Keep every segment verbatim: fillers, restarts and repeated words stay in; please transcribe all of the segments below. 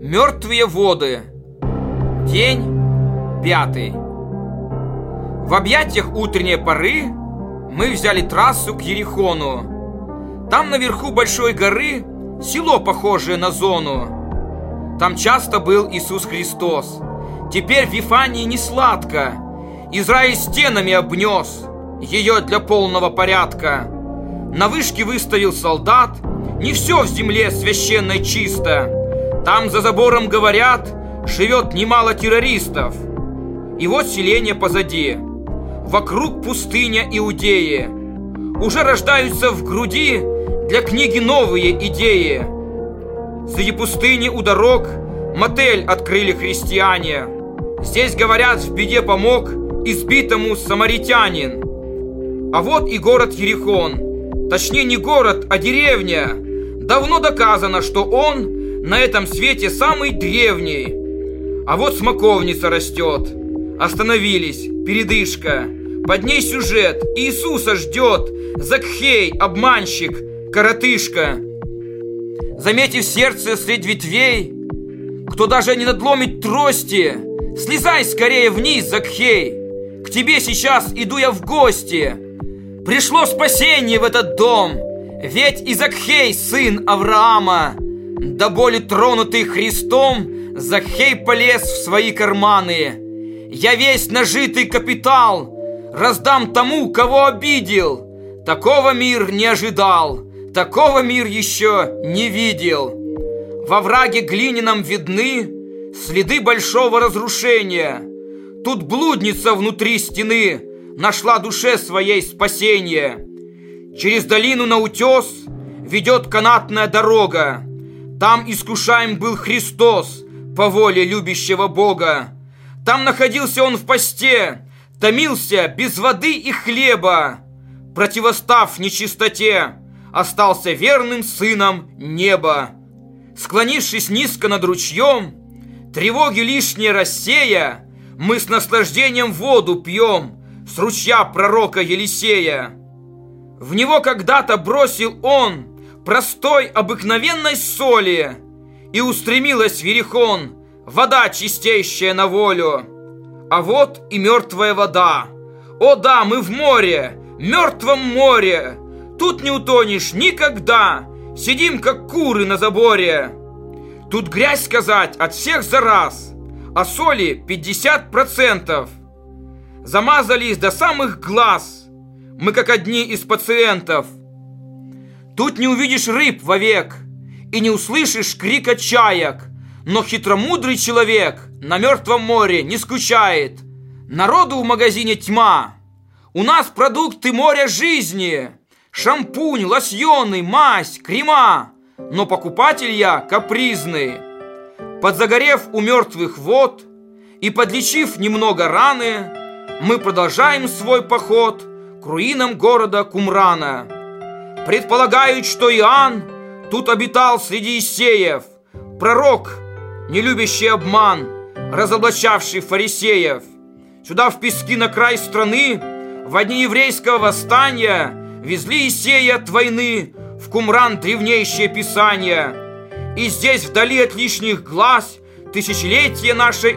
Мертвые воды. День пятый. В объятиях утренней поры мы взяли трассу к Ерихону. Там наверху большой горы село, похожее на зону. Там часто был Иисус Христос. Теперь в Вифании не сладко. Израиль стенами обнес ее для полного порядка. На вышке выставил солдат. Не все в земле священной чисто. Там за забором, говорят, живет немало террористов. И вот селение позади. Вокруг пустыня Иудеи. Уже рождаются в груди для книги новые идеи. Среди пустыни у дорог мотель открыли христиане. Здесь, говорят, в беде помог избитому самаритянин. А вот и город Ерихон. Точнее, не город, а деревня. Давно доказано, что он на этом свете самый древний. А вот смоковница растет. Остановились, передышка. Под ней сюжет. Иисуса ждет Закхей, обманщик, коротышка. Заметив сердце средь ветвей, кто даже не надломит трости, слезай скорее вниз, Закхей. К тебе сейчас иду я в гости. Пришло спасение в этот дом, ведь и Закхей сын Авраама. До боли тронутый Христом, Закхей полез в свои карманы. Я весь нажитый капитал раздам тому, кого обидел. Такого мир не ожидал, такого мир еще не видел. Во враге глиняном видны следы большого разрушения. Тут блудница внутри стены нашла душе своей спасение. Через долину на утес ведет канатная дорога. Там искушаем был Христос по воле любящего Бога. Там находился он в посте, томился без воды и хлеба. Противостав нечистоте, остался верным сыном неба. Склонившись низко над ручьем, тревоги лишние рассея, мы с наслаждением воду пьем с ручья пророка Елисея. В него когда-то бросил он простой обыкновенной соли, и устремилась в Ерихон вода чистейшая на волю. А вот и мертвая вода. О да, мы в море, мертвом море. Тут не утонешь никогда. Сидим, как куры на заборе. Тут грязь сказать от всех за раз, а соли пятьдесят процентов. Замазались до самых глаз мы, как одни из пациентов. Тут не увидишь рыб вовек и не услышишь крика чаек, но хитромудрый человек на мертвом море не скучает. Народу в магазине тьма. У нас продукты моря жизни: шампунь, лосьоны, мазь, крема. Но покупатель я капризный. Подзагорев у мертвых вод и подлечив немного раны, мы продолжаем свой поход к руинам города Кумрана. Предполагают, что Иоанн тут обитал среди Иссеев, пророк, не любящий обман, разоблачавший фарисеев. Сюда в пески на край страны во дни еврейского восстания везли Иссея от войны в Кумран древнейшее писание. И здесь, вдали от лишних глаз, тысячелетия нашей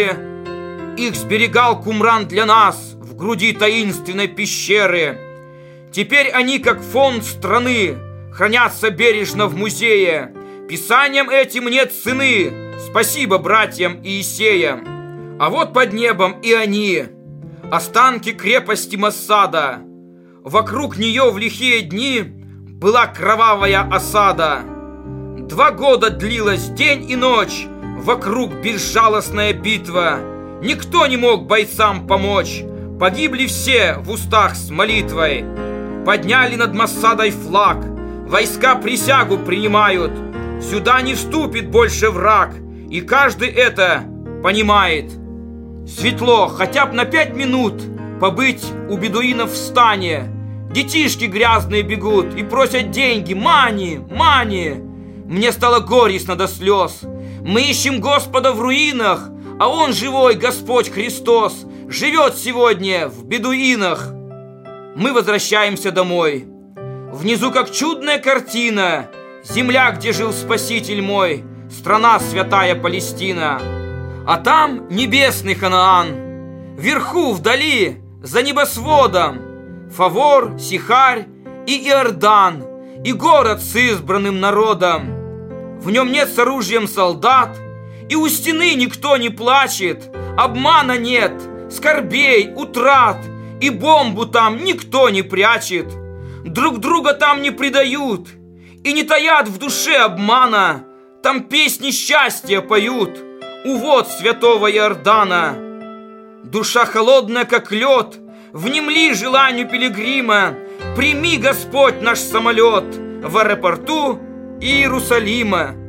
эры, их сберегал Кумран для нас в груди таинственной пещеры. Теперь они, как фонд страны, хранятся бережно в музее. Писаниям этим нет цены, спасибо братьям Иисеям. А вот под небом и они, останки крепости Массада. Вокруг нее в лихие дни была кровавая осада. Два года длилась день и ночь, вокруг безжалостная битва. Никто не мог бойцам помочь, погибли все в устах с молитвой. Подняли над Массадой флаг, войска присягу принимают. Сюда не вступит больше враг, и каждый это понимает. Светло, хотя бы на пять минут побыть у бедуинов в стане. Детишки грязные бегут и просят деньги. Мани, мани. Мне стало горестно до слез. Мы ищем Господа в руинах, а Он живой, Господь Христос, живет сегодня в бедуинах. Мы возвращаемся домой. Внизу, как чудная картина, земля, где жил Спаситель мой, страна святая Палестина. А там небесный Ханаан, вверху, вдали, за небосводом, Фавор, Сихарь и Иордан, и город с избранным народом. В нем нет с оружием солдат, и у стены никто не плачет, обмана нет, скорбей, утрат, и бомбу там никто не прячет. Друг друга там не предают, и не таят в душе обмана, там песни счастья поют у вод святого Иордана. Душа холодная, как лед, внемли желанию пилигрима, прими, Господь, наш самолет в аэропорту Иерусалима.